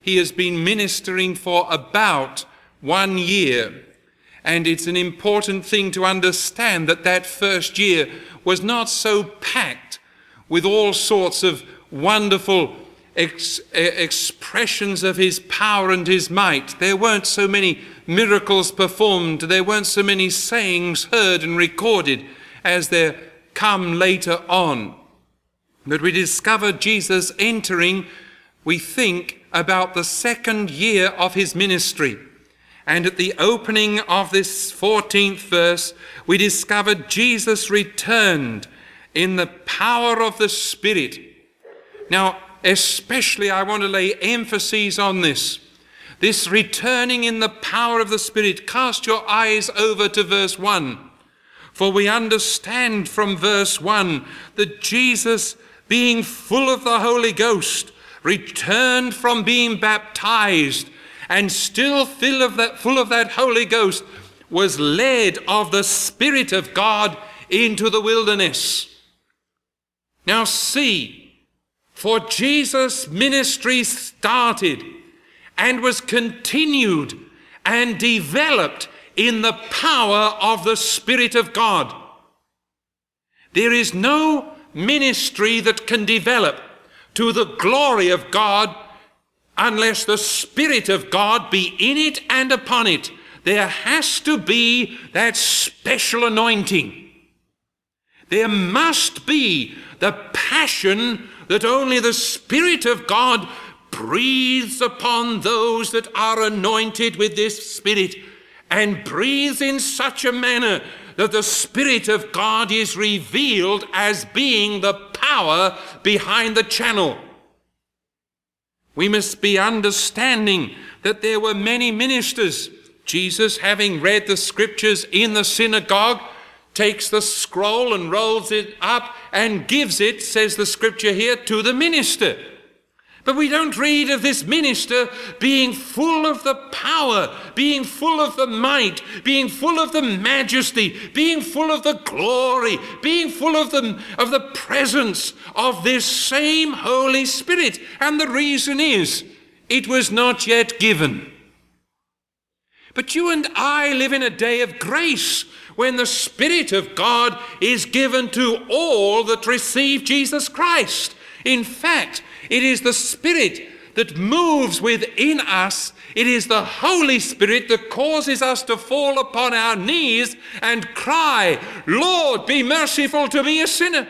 He has been ministering for about 1 year. And it's an important thing to understand that that first year was not so packed with all sorts of wonderful expressions of his power and his might. There weren't so many miracles performed. There weren't so many sayings heard and recorded as there come later on. But we discover Jesus entering, we think, about the 2nd year of his ministry. And at the opening of this 14th verse, we discover Jesus returned in the power of the Spirit. Now, especially I want to lay emphasis on this returning in the power of the Spirit. Cast your eyes over to verse 1. For we understand from verse 1 that Jesus, being full of the Holy Ghost, returned from being baptized, and still full of that Holy Ghost, was led of the Spirit of God into the wilderness. Now see, for Jesus' ministry started and was continued and developed in the power of the Spirit of God. There is no ministry that can develop to the glory of God unless the Spirit of God be in it and upon it. There has to be that special anointing. There must be the passion that only the Spirit of God breathes upon those that are anointed with this Spirit, and breathes in such a manner that the Spirit of God is revealed as being the power behind the channel. We must be understanding that there were many ministers. Jesus, having read the scriptures in the synagogue, takes the scroll and rolls it up and gives it, says the scripture here, to the minister. But we don't read of this minister being full of the power, being full of the might, being full of the majesty, being full of the glory, being full of the presence of this same Holy Spirit. And the reason is, it was not yet given. But you and I live in a day of grace when the Spirit of God is given to all that receive Jesus Christ. In fact, it is the Spirit that moves within us. It is the Holy Spirit that causes us to fall upon our knees and cry, "Lord, be merciful to me, a sinner."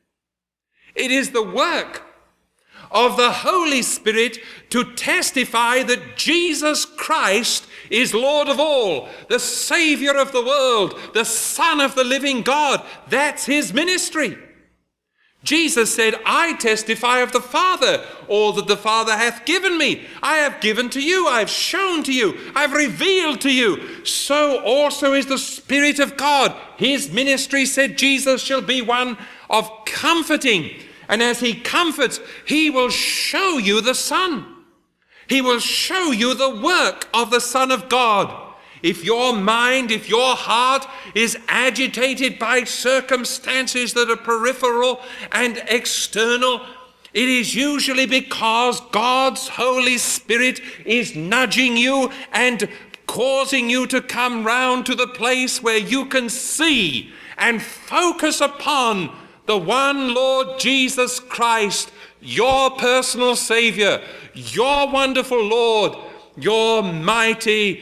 It is the work of the Holy Spirit to testify that Jesus Christ is Lord of all, the Savior of the world, the Son of the living God. That's his ministry. Jesus said, "I testify of the Father. All that the Father hath given me, I have given to you. I have shown to you. I have revealed to you." So also is the Spirit of God. His ministry, said Jesus, shall be one of comforting. And as he comforts, he will show you the Son. He will show you the work of the Son of God. If your mind, if your heart is agitated by circumstances that are peripheral and external, it is usually because God's Holy Spirit is nudging you and causing you to come round to the place where you can see and focus upon the one Lord Jesus Christ, your personal Savior, your wonderful Lord, your mighty,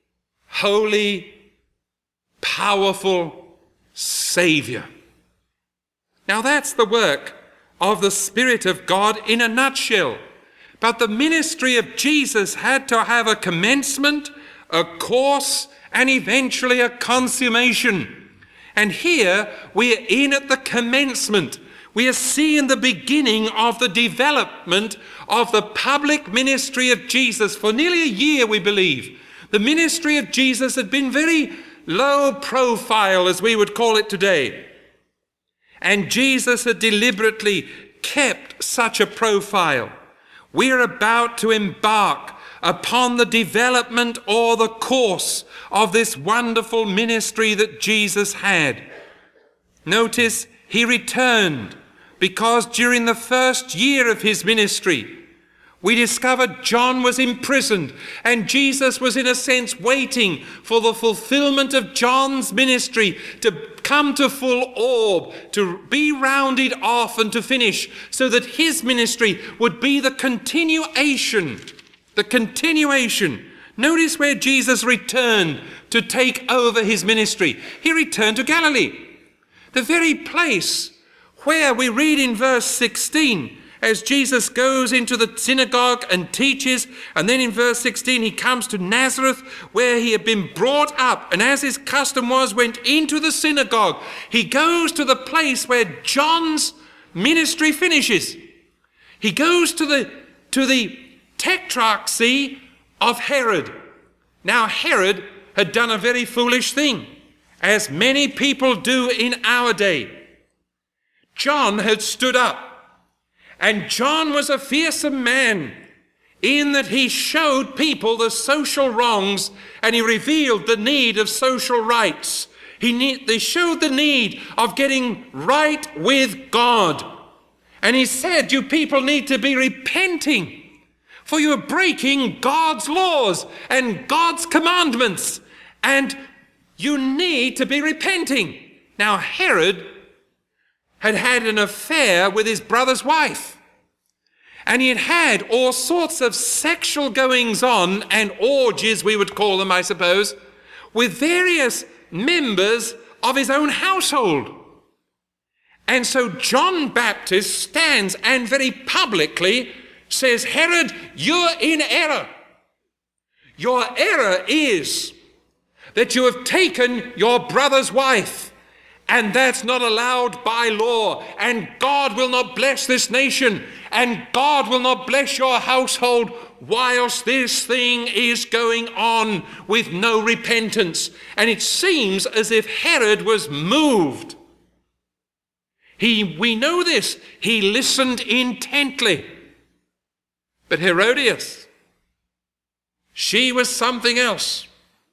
holy, powerful Savior. Now that's the work of the Spirit of God in a nutshell. But the ministry of Jesus had to have a commencement, a course, and eventually a consummation. And here we are in at the commencement. We are seeing the beginning of the development of the public ministry of Jesus. For nearly a year, we believe, the ministry of Jesus had been very low profile, as we would call it today. And Jesus had deliberately kept such a profile. We are about to embark upon the development or the course of this wonderful ministry that Jesus had. Notice he returned because during the first year of his ministry, we discovered John was imprisoned, and Jesus was in a sense waiting for the fulfillment of John's ministry to come to full orb, to be rounded off and to finish, so that his ministry would be the continuation. Notice where Jesus returned to take over his ministry. He returned to Galilee, the very place where we read in verse 16, as Jesus goes into the synagogue and teaches, and then in verse 16 he comes to Nazareth where he had been brought up, and as his custom was, went into the synagogue. He goes to the place where John's ministry finishes. He goes to the tetrarchy of Herod. Now Herod had done a very foolish thing, as many people do in our day. John had stood up. And John was a fearsome man in that he showed people the social wrongs and he revealed the need of social rights. They showed the need of getting right with God. And he said, you people need to be repenting, for you are breaking God's laws and God's commandments, and you need to be repenting. Now Herod had had an affair with his brother's wife. And he had had all sorts of sexual goings on and orgies, we would call them, I suppose, with various members of his own household. And so John Baptist stands and very publicly says, Herod, you're in error. Your error is that you have taken your brother's wife. And that's not allowed by law. And God will not bless this nation. And God will not bless your household whilst this thing is going on with no repentance. And it seems as if Herod was moved. We know this. He listened intently. But Herodias, she was something else.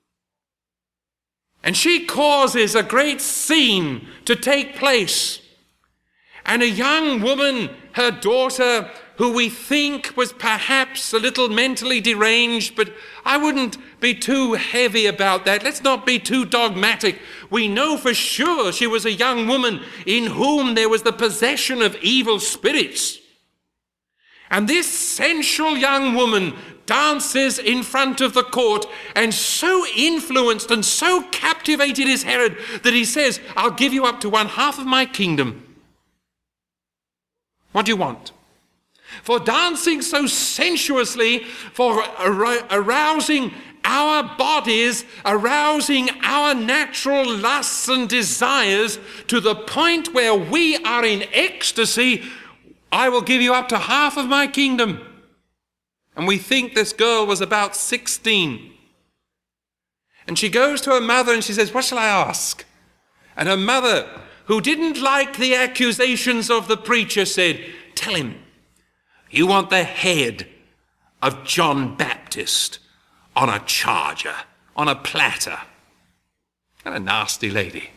And she causes a great scene to take place. And a young woman, her daughter, who we think was perhaps a little mentally deranged, but I wouldn't be too heavy about that. Let's not be too dogmatic. We know for sure she was a young woman in whom there was the possession of evil spirits. And this sensual young woman dances in front of the court, and so influenced and so captivated is Herod that he says, I'll give you up to 1/2 of my kingdom. What do you want? For dancing so sensuously, for arousing our bodies, arousing our natural lusts and desires to the point where we are in ecstasy, I will give you up to 1/2 of my kingdom. And we think this girl was about 16. And she goes to her mother and she says, what shall I ask? And her mother, who didn't like the accusations of the preacher, said, tell him, you want the head of John Baptist on a charger, on a platter. And a nasty lady.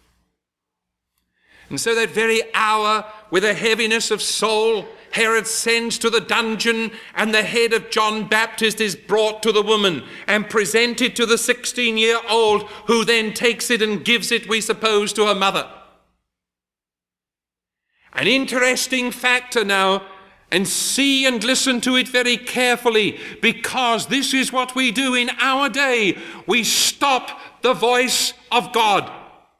And so that very hour, with a heaviness of soul, Herod sends to the dungeon, and the head of John Baptist is brought to the woman and presented to the 16-year-old, who then takes it and gives it, we suppose, to her mother. An interesting factor now, and see and listen to it very carefully, because this is what we do in our day. We stop the voice of God.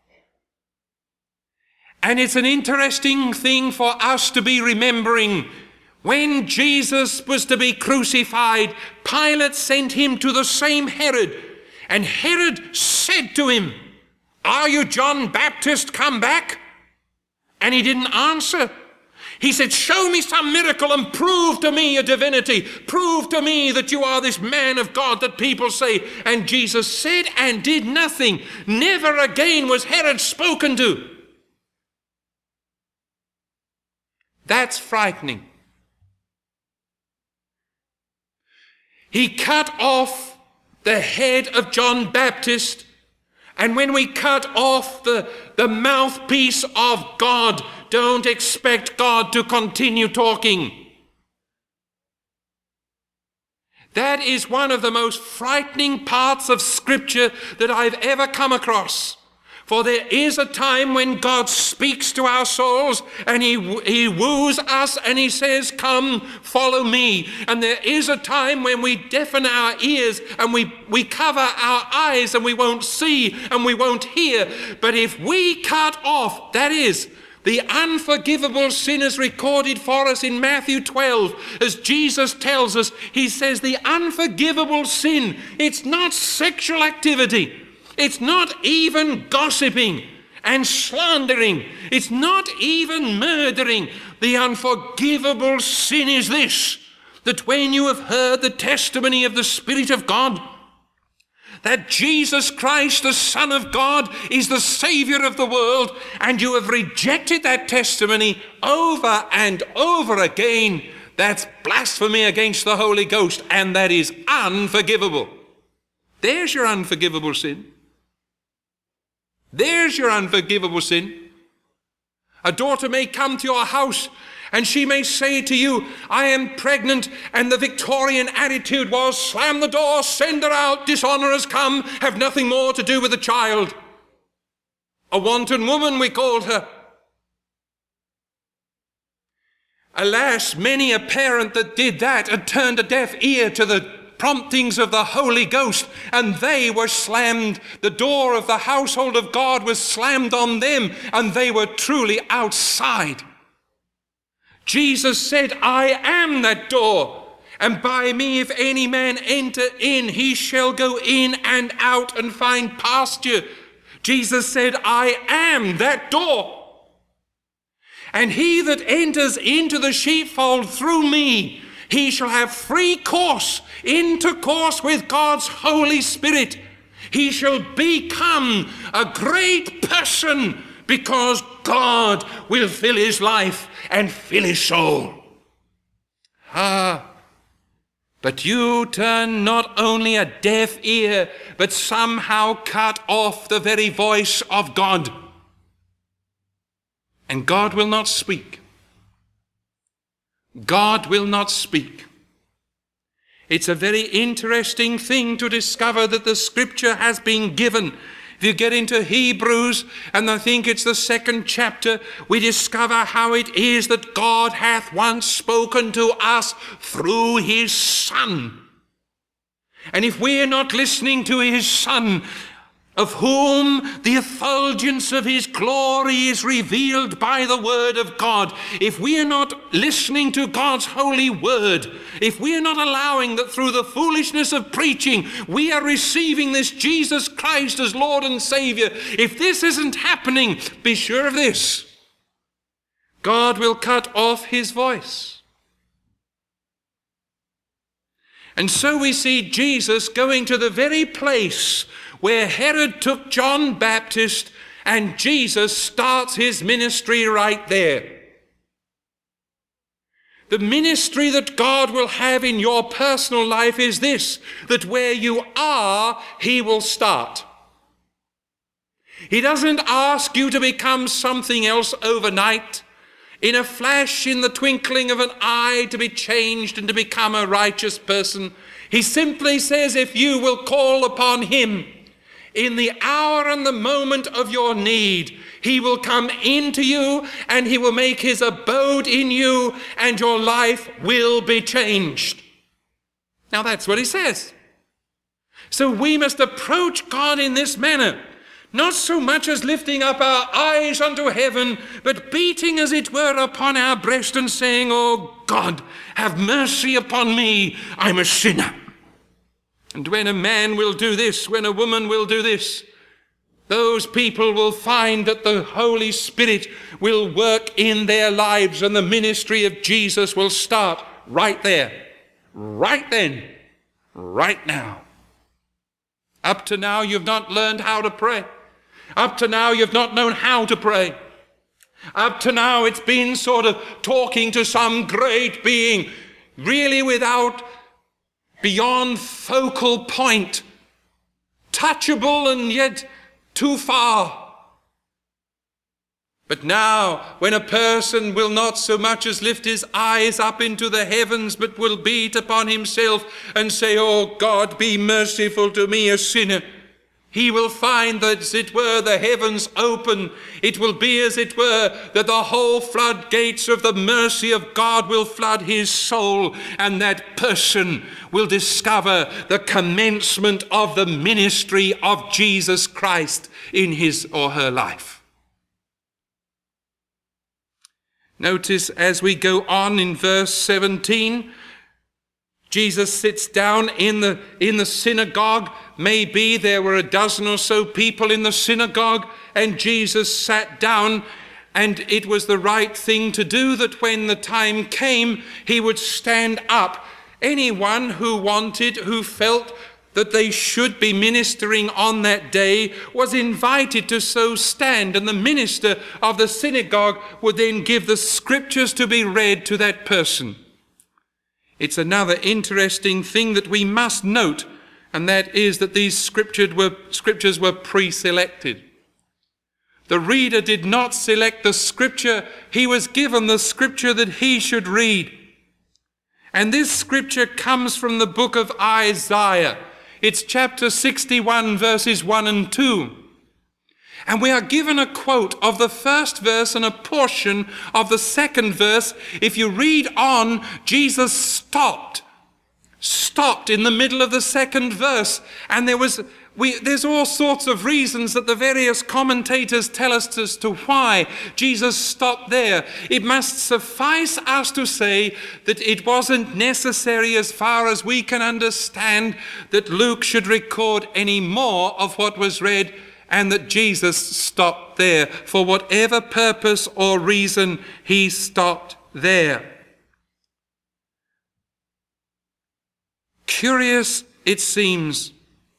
And it's an interesting thing for us to be remembering. When Jesus was to be crucified, Pilate sent him to the same Herod. And Herod said to him, are you John Baptist come back? And he didn't answer. He said, show me some miracle and prove to me your divinity. Prove to me that you are this man of God that people say. And Jesus said and did nothing. Never again was Herod spoken to. That's frightening. He cut off the head of John Baptist, and when we cut off the mouthpiece of God, don't expect God to continue talking. That is one of the most frightening parts of Scripture that I've ever come across. For there is a time when God speaks to our souls and he woos us and he says, come, follow me. And there is a time when we deafen our ears and we cover our eyes and we won't see and we won't hear. But if we cut off, that is, the unforgivable sin is recorded for us in Matthew 12. As Jesus tells us, he says the unforgivable sin, it's not sexual activity. It's not even gossiping and slandering. It's not even murdering. The unforgivable sin is this, that when you have heard the testimony of the Spirit of God, that Jesus Christ, the Son of God, is the Savior of the world, and you have rejected that testimony over and over again, that's blasphemy against the Holy Ghost, and that is unforgivable. There's your unforgivable sin. There's your unforgivable sin. A daughter may come to your house and she may say to you, I am pregnant, and the Victorian attitude was, slam the door, send her out, dishonor has come, have nothing more to do with the child. A wanton woman, we called her. Alas, many a parent that did that had turned a deaf ear to the promptings of the Holy Ghost, and they were slammed. The door of the household of God was slammed on them, and they were truly outside. Jesus said, I am that door, and by me if any man enter in, he shall go in and out and find pasture. Jesus said, I am that door. And he that enters into the sheepfold through me, he shall have free course, intercourse with God's Holy Spirit. He shall become a great person because God will fill his life and fill his soul. But you turn not only a deaf ear, but somehow cut off the very voice of God. And God will not speak. God will not speak. It's a very interesting thing to discover that the Scripture has been given. If you get into Hebrews, and I think it's the 2nd chapter, we discover how it is that God hath once spoken to us through his Son. And if we are not listening to his Son, of whom the effulgence of his glory is revealed by the word of God, if we are not listening to God's holy word, if we are not allowing that through the foolishness of preaching, we are receiving this Jesus Christ as Lord and Savior, if this isn't happening, be sure of this: God will cut off his voice. And so we see Jesus going to the very place where Herod took John Baptist, and Jesus starts his ministry right there. The ministry that God will have in your personal life is this, that where you are, he will start. He doesn't ask you to become something else overnight, in a flash, in the twinkling of an eye, to be changed and to become a righteous person. He simply says, if you will call upon him in the hour and the moment of your need, he will come into you and he will make his abode in you, and your life will be changed. Now that's what he says. So we must approach God in this manner, not so much as lifting up our eyes unto heaven, but beating as it were upon our breast and saying, oh God, have mercy upon me, I'm a sinner. And when a man will do this, when a woman will do this, those people will find that the Holy Spirit will work in their lives, and the ministry of Jesus will start right there, right then, right now. Up to now, you've not learned how to pray. Up to now, you've not known how to pray. Up to now, it's been sort of talking to some great being, really without beyond focal point, touchable and yet too far. But now, when a person will not so much as lift his eyes up into the heavens, but will beat upon himself and say, "Oh God, be merciful to me, a sinner," he will find that, as it were, the heavens open. It will be, as it were, that the whole floodgates of the mercy of God will flood his soul, and that person will discover the commencement of the ministry of Jesus Christ in his or her life. Notice as we go on in verse 17, Jesus sits down in the synagogue. Maybe there were a dozen or so people in the synagogue, and Jesus sat down, and it was the right thing to do, that when the time came, he would stand up. Anyone who wanted, who felt that they should be ministering on that day, was invited to so stand, and the minister of the synagogue would then give the scriptures to be read to that person. It's another interesting thing that we must note, and that is that these scriptures were pre-selected. The reader did not select the scripture. He was given the scripture that he should read. And this scripture comes from the book of Isaiah. It's chapter 61, verses 1 and 2. And we are given a quote of the first verse and a portion of the second verse. If you read on, Jesus stopped in the middle of the second verse. And there's all sorts of reasons that the various commentators tell us as to why Jesus stopped there. It must suffice us to say that it wasn't necessary, as far as we can understand, that Luke should record any more of what was read, and that Jesus stopped there. For whatever purpose or reason, he stopped there. Curious, it seems,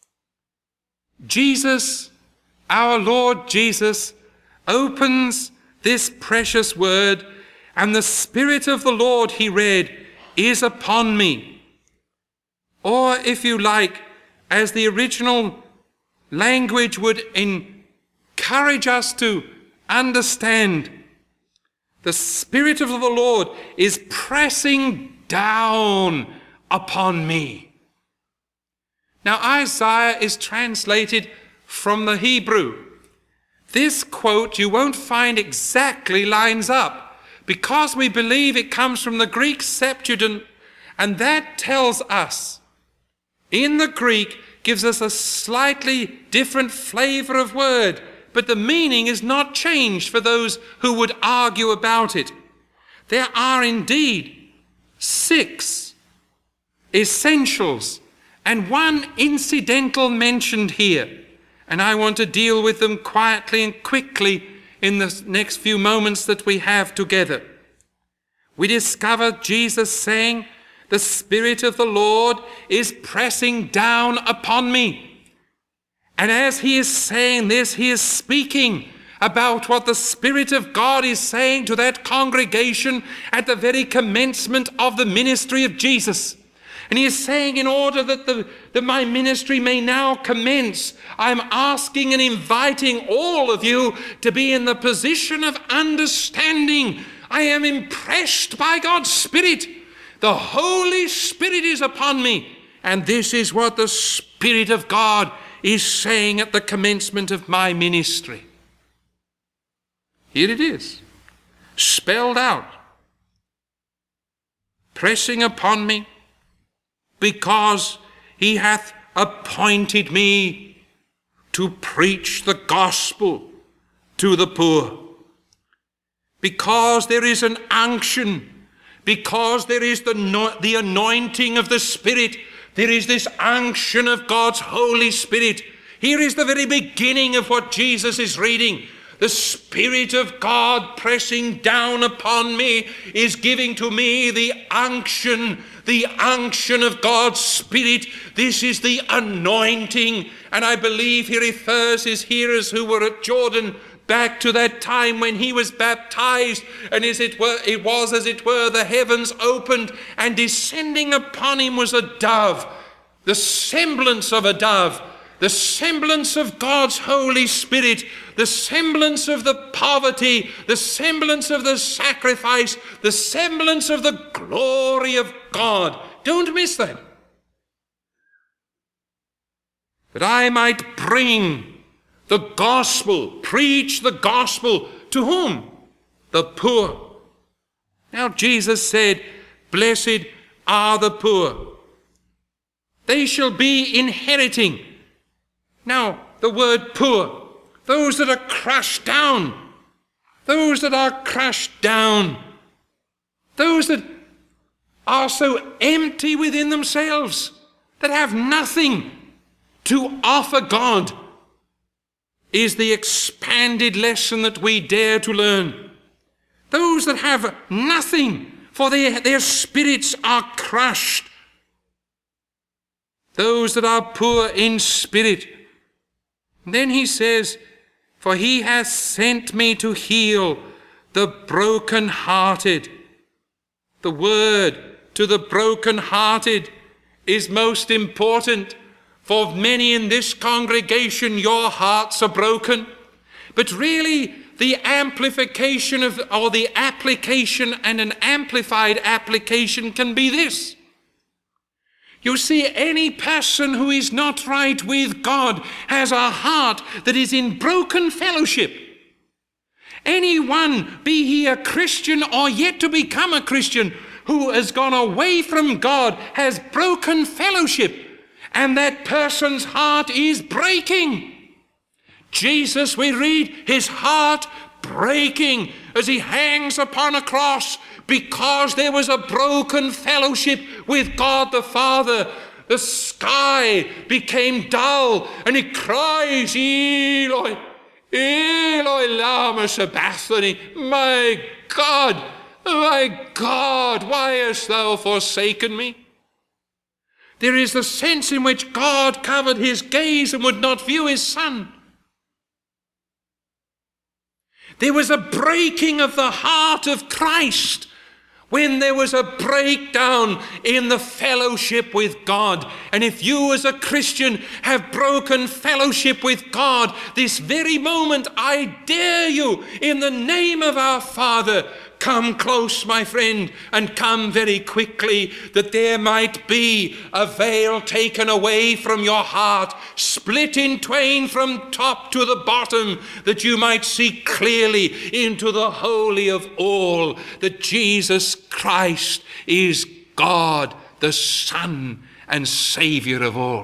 Jesus, our Lord Jesus, opens this precious word, and the Spirit of the Lord, he read, is upon me. Or, if you like, as the original language would encourage us to understand, the Spirit of the Lord is pressing down upon me. Now, Isaiah is translated from the Hebrew. This quote you won't find exactly lines up, because we believe it comes from the Greek Septuagint, and that tells us, in the Greek, gives us a slightly different flavor of word, but the meaning is not changed for those who would argue about it. There are indeed 6 essentials and 1 incidental mentioned here, and I want to deal with them quietly and quickly in the next few moments that we have together. We discover Jesus saying, "The Spirit of the Lord is pressing down upon me." And as he is saying this, he is speaking about what the Spirit of God is saying to that congregation at the very commencement of the ministry of Jesus. And he is saying, in order that my ministry may now commence, I'm asking and inviting all of you to be in the position of understanding. I am impressed by God's Spirit. The Holy Spirit is upon me. And this is what the Spirit of God is saying at the commencement of my ministry. Here it is, spelled out. Pressing upon me, because he hath appointed me to preach the gospel to the poor. Because there is an unction, because there is the anointing of the Spirit, there is this unction of God's Holy Spirit. Here is the very beginning of what Jesus is reading. The Spirit of God pressing down upon me is giving to me the unction of God's Spirit. This is the anointing. And I believe he refers his hearers who were at Jordan back to that time when he was baptized, and it was as it were the heavens opened, and descending upon him was a dove, the semblance of a dove. the semblance of God's Holy Spirit, the semblance of the poverty, the semblance of the sacrifice, the semblance of the glory of God. Don't miss that. That I might bring the gospel, preach the gospel to whom? The poor. Now Jesus said, blessed are the poor. They shall be inheriting. Now, the word poor, those that are crushed down, those that are crushed down, those that are so empty within themselves, that have nothing to offer God, is the expanded lesson that we dare to learn. Those that have nothing, for their spirits are crushed. Those that are poor in spirit. Then he says, for he hath sent me to heal the broken-hearted. The word to the broken-hearted is most important. For many in this congregation, your hearts are broken. But really, the amplification or the application and an amplified application can be this. You see, any person who is not right with God has a heart that is in broken fellowship. Anyone, be he a Christian or yet to become a Christian, who has gone away from God has broken fellowship, and that person's heart is breaking. Jesus, we read, his heart breaking as he hangs upon a cross, because there was a broken fellowship with God the Father. The sky became dull, and he cries, Eloi, Eloi lama sabachthani, my God, why hast thou forsaken me? There is the sense in which God covered his gaze and would not view his Son. There was a breaking of the heart of Christ when there was a breakdown in the fellowship with God. And if you as a Christian have broken fellowship with God, this very moment I dare you, in the name of our Father, come close, my friend, and come very quickly, that there might be a veil taken away from your heart, split in twain from top to the bottom, that you might see clearly into the Holy of all, that Jesus Christ is God, the Son and Savior of all.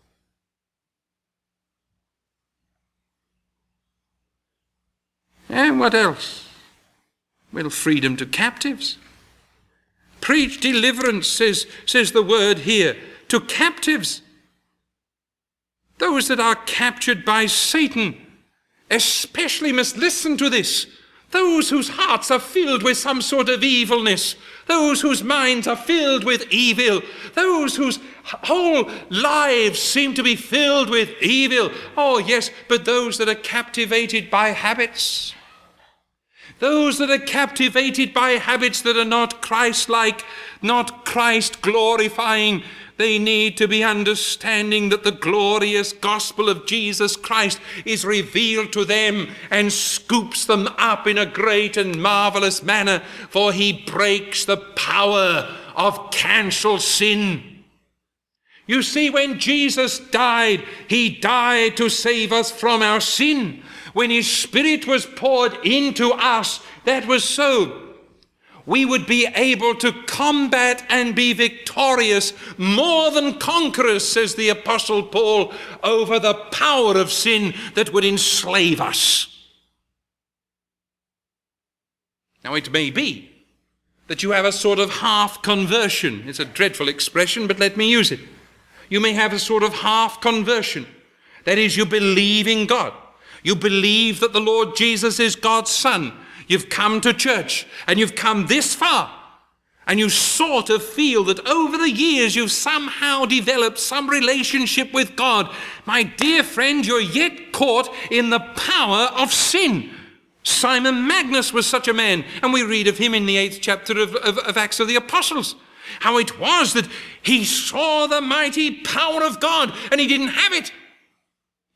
And what else? Well, freedom to captives. Preach deliverance, says the word here, to captives. Those that are captured by Satan especially must listen to this. Those whose hearts are filled with some sort of evilness, those whose minds are filled with evil, those whose whole lives seem to be filled with evil. Oh yes, but those that are captivated by habits, those that are captivated by habits that are not Christ-like, not Christ-glorifying, they need to be understanding that the glorious gospel of Jesus Christ is revealed to them and scoops them up in a great and marvelous manner, for he breaks the power of cancelled sin. You see, when Jesus died, he died to save us from our sin. When his Spirit was poured into us, that was so we would be able to combat and be victorious, more than conquerors, says the Apostle Paul, over the power of sin that would enslave us. Now it may be that you have a sort of half conversion. It's a dreadful expression, but let me use it. You may have a sort of half conversion. That is, you believe in God. You believe that the Lord Jesus is God's Son. You've come to church and you've come this far, and you sort of feel that over the years you've somehow developed some relationship with God. My dear friend, you're yet caught in the power of sin. Simon Magus was such a man, and we read of him in the 8th chapter of Acts of the Apostles. How it was that he saw the mighty power of God and he didn't have it.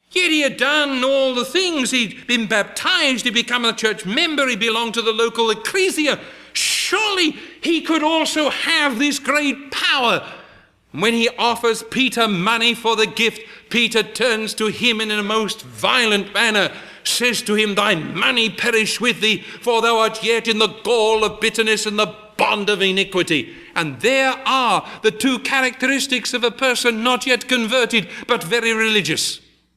Yet he had done all the things. He'd been baptized, he'd become a church member, he belonged to the local ecclesia. Surely he could also have this great power. When he offers Peter money for the gift, Peter turns to him in a most violent manner, says to him, "Thy money perish with thee, for thou art yet in the gall of bitterness and the bond of iniquity." And there are the two characteristics of a person not yet converted, but very religious.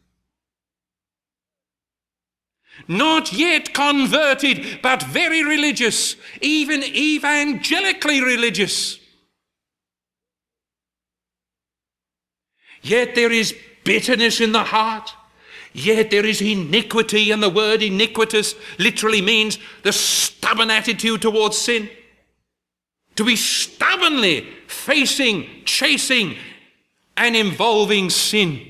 Not yet converted, but very religious, even evangelically religious. Yet there is bitterness in the heart. Yet there is iniquity, and the word iniquitous literally means the stubborn attitude towards sin. To be stubbornly facing, chasing, and involving sin.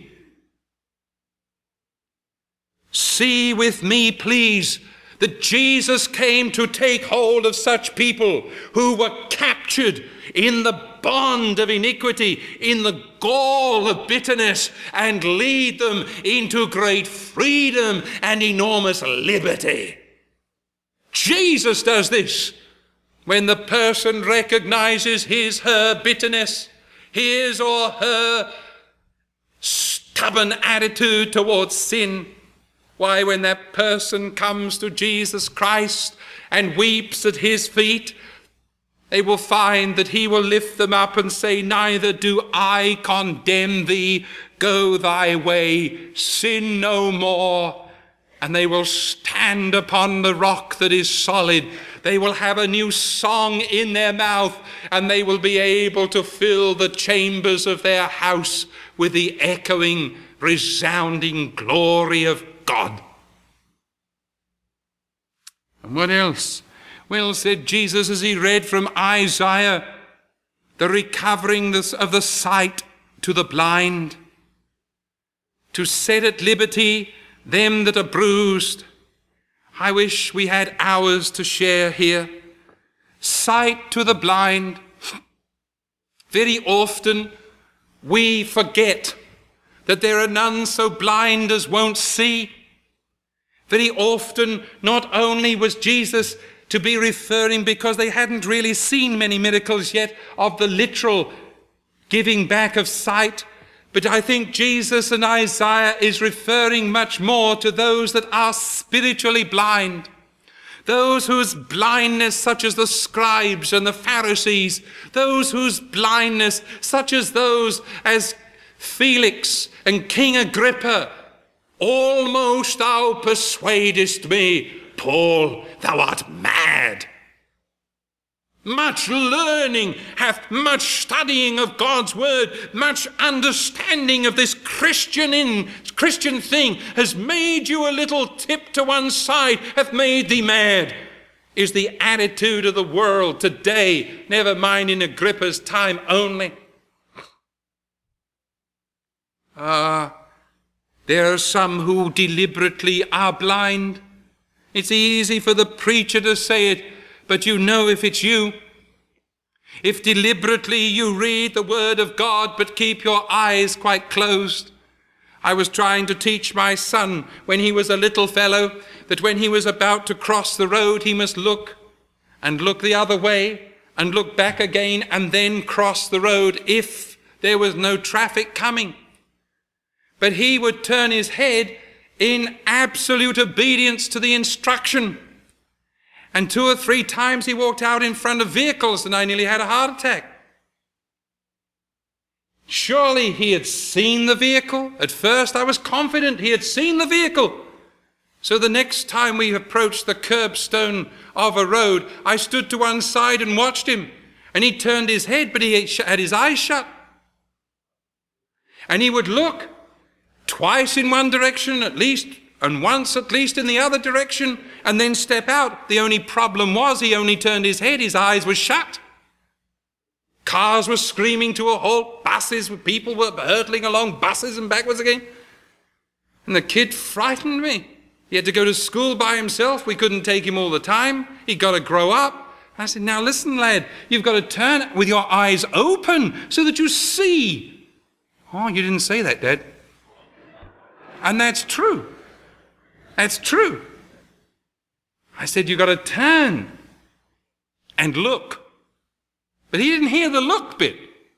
See with me, please, that Jesus came to take hold of such people who were captured in the bond of iniquity, in the gall of bitterness, and lead them into great freedom and enormous liberty. Jesus does this when the person recognizes her bitterness, his or her stubborn attitude towards sin. Why, when that person comes to Jesus Christ and weeps at his feet, they will find that he will lift them up and say, "Neither do I condemn thee. Go thy way, sin no more." And they will stand upon the rock that is solid. They will have a new song in their mouth, and they will be able to fill the chambers of their house with the echoing, resounding glory of God. And what else? Well, said Jesus as he read from Isaiah, the recovering of the sight to the blind, to set at liberty them that are bruised. I wish we had hours to share here. Sight to the blind. Very often we forget that there are none so blind as won't see. Very often, not only was Jesus to be referring, because they hadn't really seen many miracles yet, of the literal giving back of sight, but I think Jesus in Isaiah is referring much more to those that are spiritually blind. Those whose blindness, such as the scribes and the Pharisees, those whose blindness, such as those as Felix and King Agrippa, "Almost thou persuadest me, Paul, thou art mad." Much learning hath much studying of God's word, much understanding of this Christian thing has made you a little tip to one side, hath made thee mad, is the attitude of the world today, never mind in Agrippa's time only. There are some who deliberately are blind. It's easy for the preacher to say it, but you know if it's you. If deliberately you read the word of God but keep your eyes quite closed. I was trying to teach my son when he was a little fellow that when he was about to cross the road he must look and look the other way and look back again and then cross the road if there was no traffic coming. But he would turn his head in absolute obedience to the instruction. And 2 or 3 times he walked out in front of vehicles and I nearly had a heart attack. Surely he had seen the vehicle. At first I was confident he had seen the vehicle. So the next time we approached the curbstone of a road, I stood to one side and watched him. And he turned his head, but he had his eyes shut. And he would look twice in one direction at least, and once at least in the other direction, and then step out. The only problem was he only turned his head, his eyes were shut. Cars were screaming to a halt, people were hurtling along, buses and backwards again. And the kid frightened me. He had to go to school by himself. We couldn't take him all the time. He'd got to grow up. I said, now listen, lad, you've got to turn with your eyes open so that you see. Oh, you didn't say that, Dad. And that's true. That's true. I said, you've got to turn and look. But he didn't hear the look bit.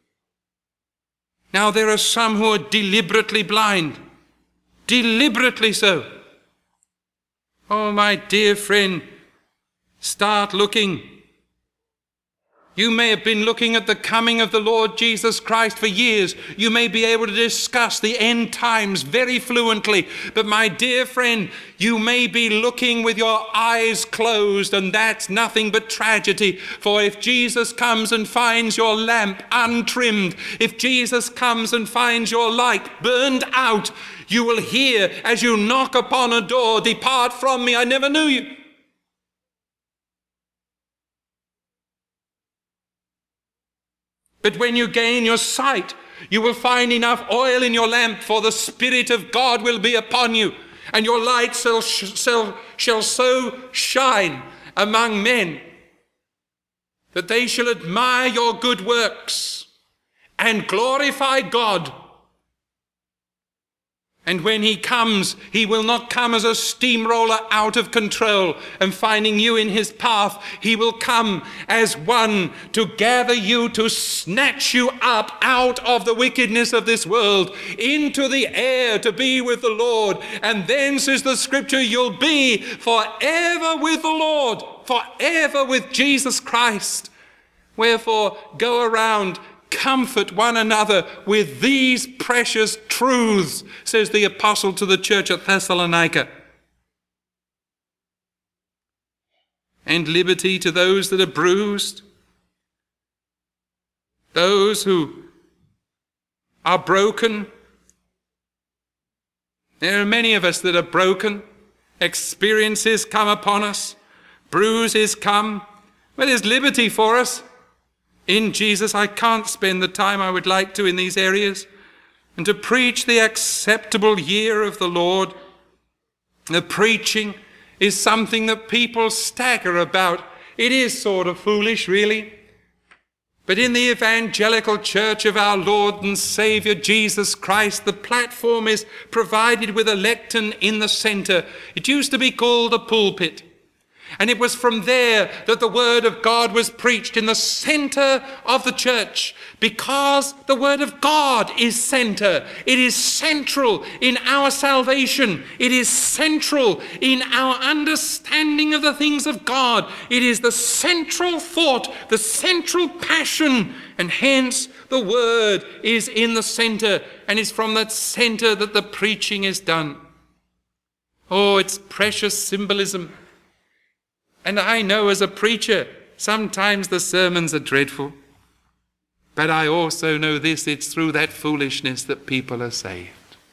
Now there are some who are deliberately blind. Deliberately so. Oh, my dear friend, start looking. You may have been looking at the coming of the Lord Jesus Christ for years. You may be able to discuss the end times very fluently. But my dear friend, you may be looking with your eyes closed, and that's nothing but tragedy. For if Jesus comes and finds your lamp untrimmed, if Jesus comes and finds your light burned out, you will hear as you knock upon a door, "Depart from me, I never knew you." But when you gain your sight, you will find enough oil in your lamp, for the Spirit of God will be upon you, and your light shall so shine among men that they shall admire your good works and glorify God. And when he comes, he will not come as a steamroller out of control and finding you in his path. He will come as one to gather you, to snatch you up out of the wickedness of this world, into the air to be with the Lord. And then, says the scripture, you'll be forever with the Lord, forever with Jesus Christ. Wherefore, go around, comfort one another with these precious truths, says the apostle to the church at Thessalonica. And liberty to those that are bruised, those who are broken. There are many of us that are broken. Experiences come upon us. Bruises come. But there's liberty for us. In Jesus, I can't spend the time I would like to in these areas. And to preach the acceptable year of the Lord, the preaching is something that people stagger about. It is sort of foolish, really. But in the evangelical church of our Lord and Saviour Jesus Christ, the platform is provided with a lectern in the center. It used to be called a pulpit. And it was from there that the word of God was preached in the center of the church, because the word of God is center. It is central in our salvation. It is central in our understanding of the things of God. It is the central thought, the central passion, and hence the word is in the center, and it's from that center that the preaching is done. Oh, it's precious symbolism. And I know as a preacher, sometimes the sermons are dreadful. But I also know this, it's through that foolishness that people are saved.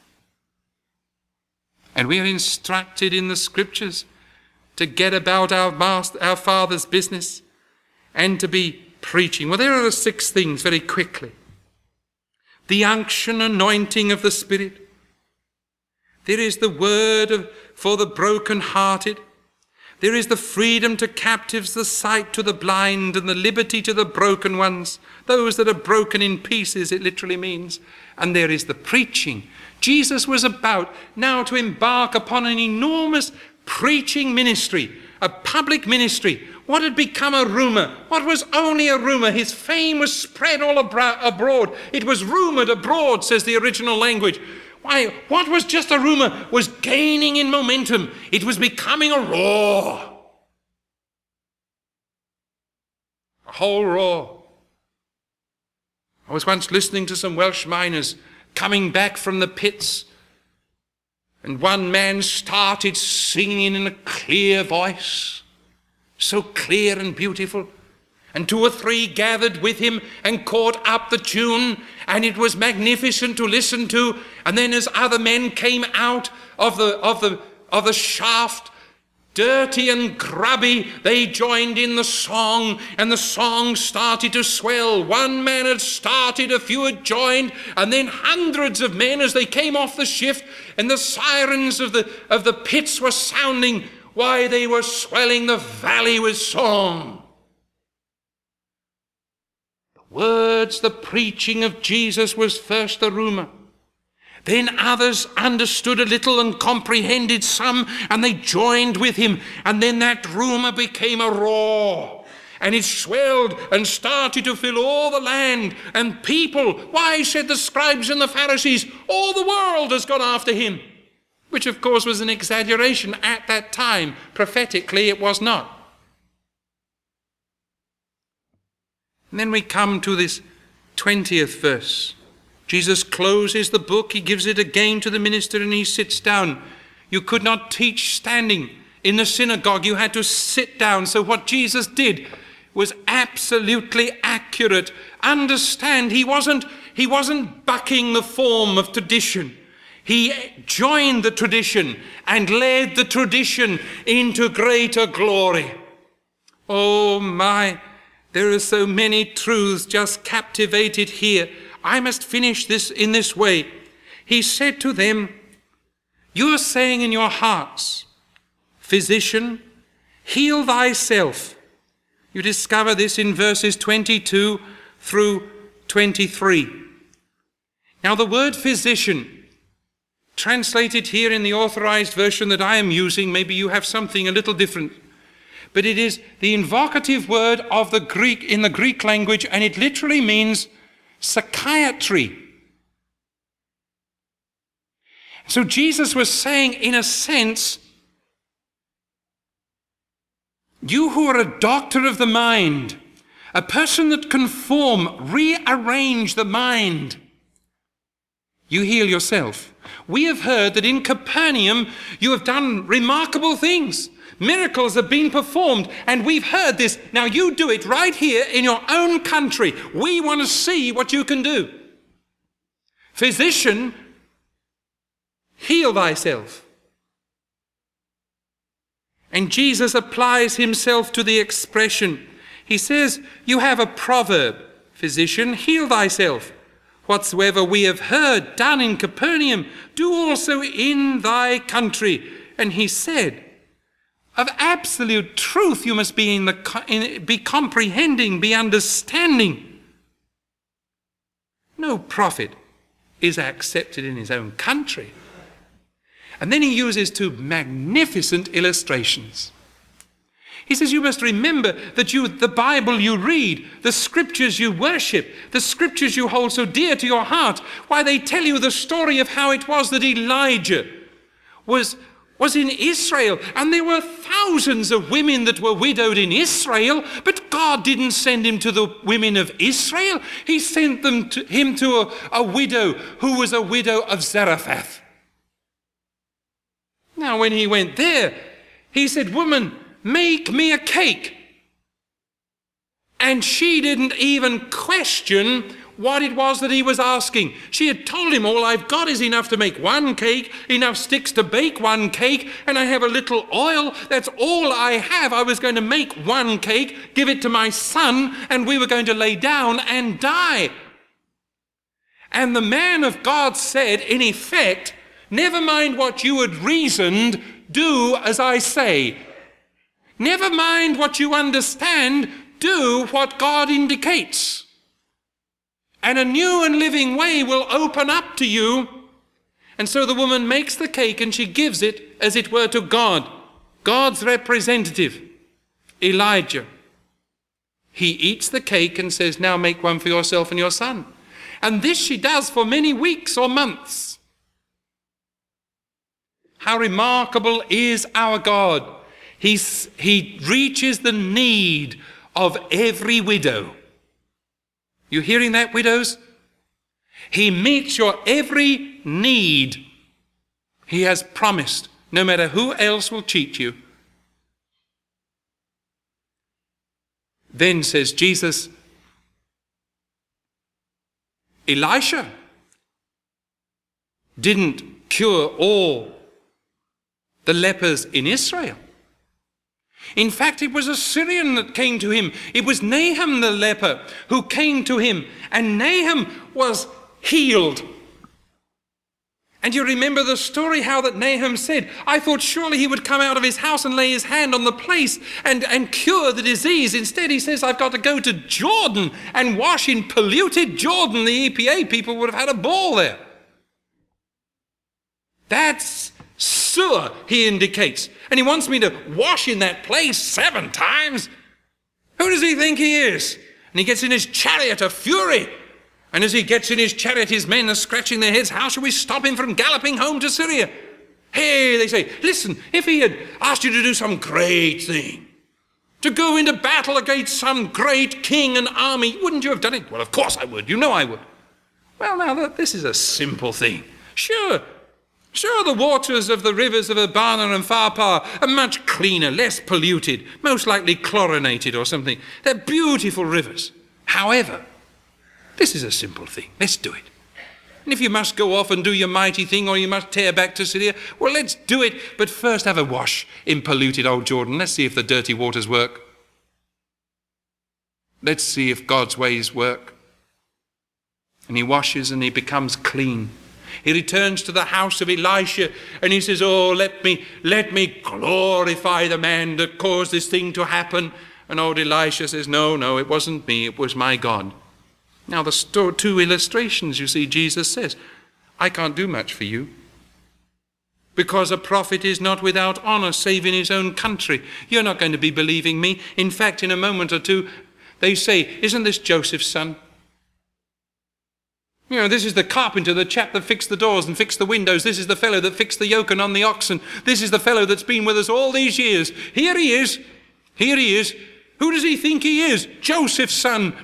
And we are instructed in the scriptures to get about our Father's business and to be preaching. Well, there are the 6 things very quickly. The unction, anointing of the Spirit. There is the word for the broken-hearted. There is the freedom to captives, the sight to the blind, and the liberty to the broken ones, those that are broken in pieces, it literally means. And there is the preaching. Jesus was about now to embark upon an enormous preaching ministry, a public ministry. What had become a rumor? What was only a rumor? His fame was spread all abroad. It was rumored abroad, says the original language. Why, what was just a rumor was gaining in momentum. It was becoming a roar. A whole roar. I was once listening to some Welsh miners coming back from the pits, and one man started singing in a clear voice, so clear and beautiful. And 2 or 3 gathered with him and caught up the tune, and it was magnificent to listen to. And then as other men came out of the shaft, dirty and grubby, they joined in the song, and the song started to swell. One man had started, a few had joined, and then hundreds of men as they came off the shift, and the sirens of the pits were sounding. Why, they were swelling the valley with song. Words, the preaching of Jesus was first a rumor. Then others understood a little and comprehended some, and they joined with him. And then that rumor became a roar, and it swelled and started to fill all the land. And people, why, said the scribes and the Pharisees, all the world has gone after him. Which, of course, was an exaggeration at that time. Prophetically, it was not. And then we come to this 20th verse. Jesus closes the book, he gives it again to the minister, and he sits down. You could not teach standing in the synagogue, you had to sit down. So what Jesus did was absolutely accurate. Understand, he wasn't bucking the form of tradition. He joined the tradition and led the tradition into greater glory. Oh my, there are so many truths just captivated here. I must finish this in this way. He said to them, you are saying in your hearts, physician, heal thyself. You discover this in verses 22 through 23. Now the word physician, translated here in the authorized version that I am using, maybe you have something a little different, but it is the invocative word of the Greek in the Greek language, and it literally means psychiatry. So Jesus was saying, in a sense, you who are a doctor of the mind, a person that can rearrange the mind, you heal yourself. We have heard that in Capernaum you have done remarkable things. Miracles have been performed, and we've heard this. Now you do it right here in your own country. We want to see what you can do. Physician, heal thyself. And Jesus applies himself to the expression. He says, you have a proverb, physician, heal thyself. Whatsoever we have heard done in Capernaum, do also in thy country. And he said, of absolute truth you must be be comprehending, be understanding. No prophet is accepted in his own country. And then he uses two magnificent illustrations. He says, you must remember that the Bible you read, the scriptures you worship, the scriptures you hold so dear to your heart, why, they tell you the story of how it was that Elijah was in Israel, and there were thousands of women that were widowed in Israel, but God didn't send him to the women of Israel. He sent him to a widow who was a widow of Zarephath. Now when he went there, he said, woman, make me a cake. And she didn't even question what it was that he was asking. She had told him, all I've got is enough to make one cake, enough sticks to bake one cake, and I have a little oil. That's all I have. I was going to make one cake, give it to my son, and we were going to lay down and die. And the man of God said, in effect, never mind what you had reasoned, do as I say. Never mind what you understand, do what God indicates. And a new and living way will open up to you. And so the woman makes the cake and she gives it, as it were, to God, God's representative, Elijah. He eats the cake and says, now make one for yourself and your son. And this she does for many weeks or months. How remarkable is our God. He reaches the need of every widow. You hearing that, widows? He meets your every need. He has promised, no matter who else will cheat you. Then says Jesus, Elisha didn't cure all the lepers in Israel. In fact, it was a Syrian that came to him. It was Nahum the leper who came to him, and Nahum was healed. And you remember the story how that Nahum said, I thought surely he would come out of his house and lay his hand on the place and cure the disease. Instead, he says, I've got to go to Jordan and wash in polluted Jordan. The EPA people would have had a ball there. That's sewer, he indicates. And he wants me to wash in that place 7 times. Who does he think he is? And he gets in his chariot of fury. And as he gets in his chariot, his men are scratching their heads. How shall we stop him from galloping home to Syria? Hey, they say, listen, if he had asked you to do some great thing, to go into battle against some great king and army, wouldn't you have done it? Well, of course I would. You know I would. Well, now, this is a simple thing. Sure, the waters of the rivers of Abana and Pharpar are much cleaner, less polluted, most likely chlorinated or something. They're beautiful rivers. However, this is a simple thing. Let's do it. And if you must go off and do your mighty thing, or you must tear back to Syria, well, let's do it. But first have a wash in polluted old Jordan. Let's see if the dirty waters work. Let's see if God's ways work. And he washes and he becomes clean. He returns to the house of Elisha and he says, oh, let me glorify the man that caused this thing to happen. And old Elisha says, no, it wasn't me, it was my God. Now, the 2 illustrations, you see, Jesus says, I can't do much for you, because a prophet is not without honor save in his own country. You're not going to be believing me. In fact, in a moment or two, they say, isn't this Joseph's son? You know, this is the carpenter, the chap that fixed the doors and fixed the windows. This is the fellow that fixed the yoke and on the oxen. This is the fellow that's been with us all these years. Here he is. Who does he think he is? Joseph's son.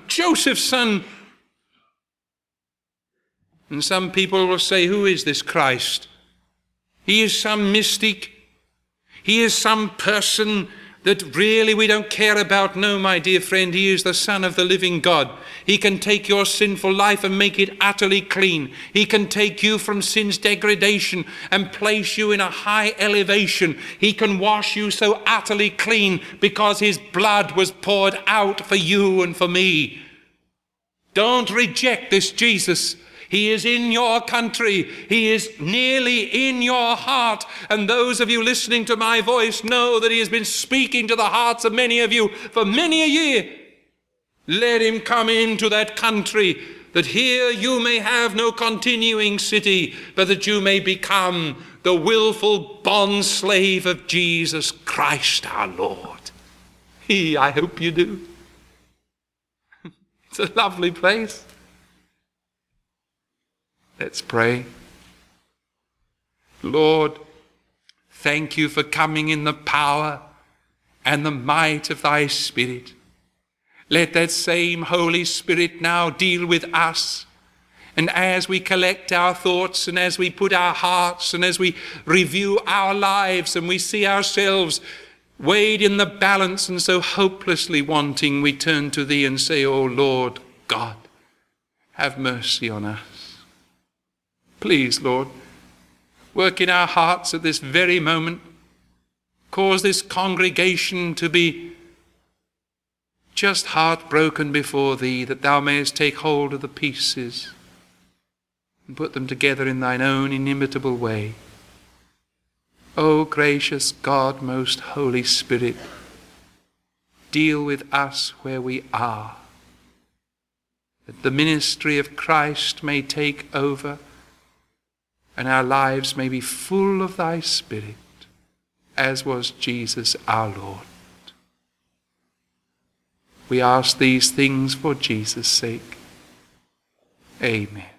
And some people will say, who is this Christ? He is some mystic. He is some person that really we don't care about. No, my dear friend, he is the Son of the living God. He can take your sinful life and make it utterly clean. He can take you from sin's degradation and place you in a high elevation. He can wash you so utterly clean because his blood was poured out for you and for me. Don't reject this Jesus. He is in your country. He is nearly in your heart. And those of you listening to my voice know that he has been speaking to the hearts of many of you for many a year. Let him come into that country, that here you may have no continuing city, but that you may become the willful bond slave of Jesus Christ our Lord. I hope you do. It's a lovely place. Let's pray. Lord, thank you for coming in the power and the might of thy Spirit. Let that same Holy Spirit now deal with us. And as we collect our thoughts and as we put our hearts and as we review our lives and we see ourselves weighed in the balance and so hopelessly wanting, we turn to thee and say, O Lord God, have mercy on us. Please, Lord, work in our hearts at this very moment. Cause this congregation to be just heartbroken before thee, that thou mayest take hold of the pieces and put them together in thine own inimitable way. O gracious God, most Holy Spirit, deal with us where we are, that the ministry of Christ may take over and our lives may be full of thy Spirit, as was Jesus our Lord. We ask these things for Jesus' sake. Amen.